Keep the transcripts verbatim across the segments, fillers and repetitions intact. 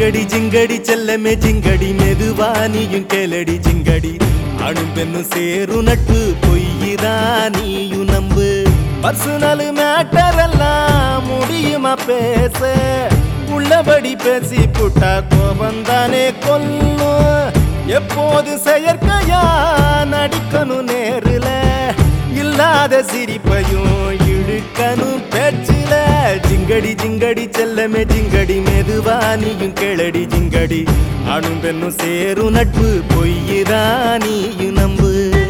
ஜிங்கடி ஜிங்கடி செல்லமே ஜிங்கடி மெதுவா நீயும் கேளடி ஜிங்கடி ஆணும் பெண்ணும் சேரும் நட்பு பொய்யிதான் நீயும் நம்பு பர்சனல் மேட்டர் எல்லாம் முடியுமா பேச உள்ளபடி பேசி புட்டா கோபந்தானே கொல்லும் எப்போது செயற்கையா நடிக்கணும் நேருல இல்லாத சிரிப்பையும் இழுக்கணும் பேச்சில ஜிங்கடி ஜிங்கடி செல்லமே ஜிங்கடி மெதுவா நீயும் கேளடி ஜிங்கடி ஆணும் பெண்ணும் சேரும் நட்பு பொய்யிதான் நீயும் நம்பு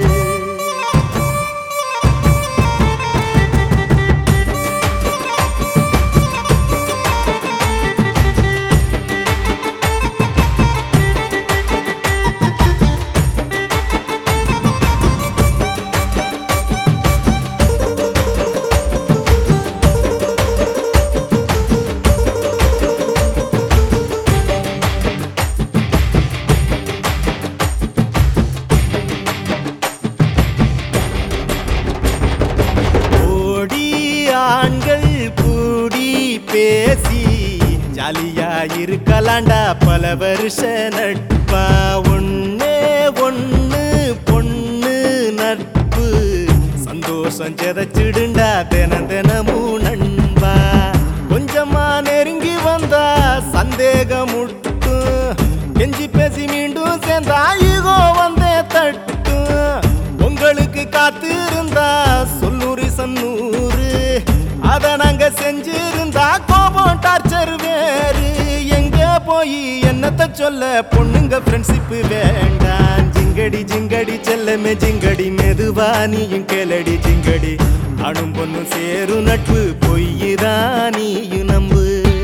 ஆண்கள் கூடி பேசி ஜாலியா இருக்கலாண்டா பல வருஷ நட்பா ஒன்னே ஒன்னு பொண்ணு நட்பு சந்தோஷம் செதச்சிடுண்டா தினம் தினமும் நண்பா கொஞ்சமா நெருங்கி வந்தா சந்தேகம் முட்டும் கெஞ்சி பேசி மீண்டும் சேர்ந்தா ஈகோ வந்தே தட்டும் உங்களுக்கு காத்திருந்தா சொல்லூரி சன்னூறு அத நாங்க செஞ்சிருந்தா கோபம் டார்ச்சர் வேறு எங்க போய் என்னத்த சொல்ல பொண்ணுங்க ஃப்ரெண்ட்ஷிப் வேண்டாம் ஜிங்கடி ஜிங்கடி செல்லமே ஜிங்கடி மெதுவா நீயும் கேளடி ஜிங்கடி ஆணும் பொண்ணும் சேரும் நட்பு பொய்யிதான் நீயும் நம்பு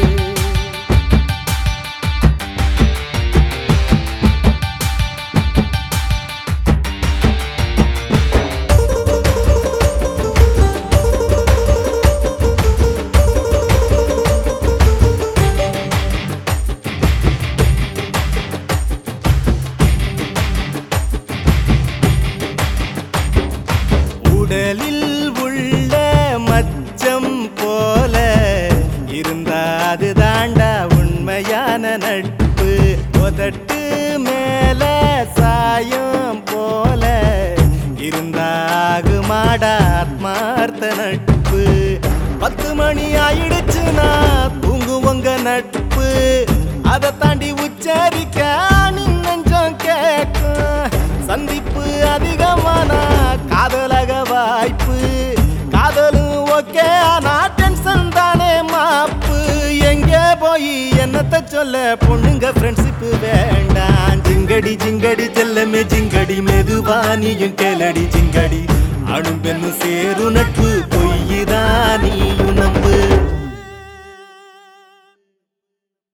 உடலில் உள்ள மச்சம் போல இருந்தா அது தாண்டா உண்மையான நட்பு உதட்டு மேல சாயம் போல இருந்தாகு மாடா ஆத்மார்த்த நட்பு பத்து மணி ஆயிடுச்சுன்னா தூங்குவங்க நட்பு அதை தாண்டி உச்சரிக்க நெஞ்சம் கேட்கும் சந்திப்பு அதிகமான காதலக வாய்ப்பு காதலும் ஓகே ஆனா டென்ஷன் தானே மாப்பு எங்கே போய் என்னத்த சொல்ல பொண்ணுங்க ஃப்ரெண்ட்ஷிப் வேண்டாம் ஜிங்கடி ஜிங்கடி செல்லமே ஜிங்கடி மெதுவா நீயும் கேளடி ஜிங்கடி ஆணும் பெண்ணும் சேரும் நட்பு பொய்யிதான் நீயும் நம்பு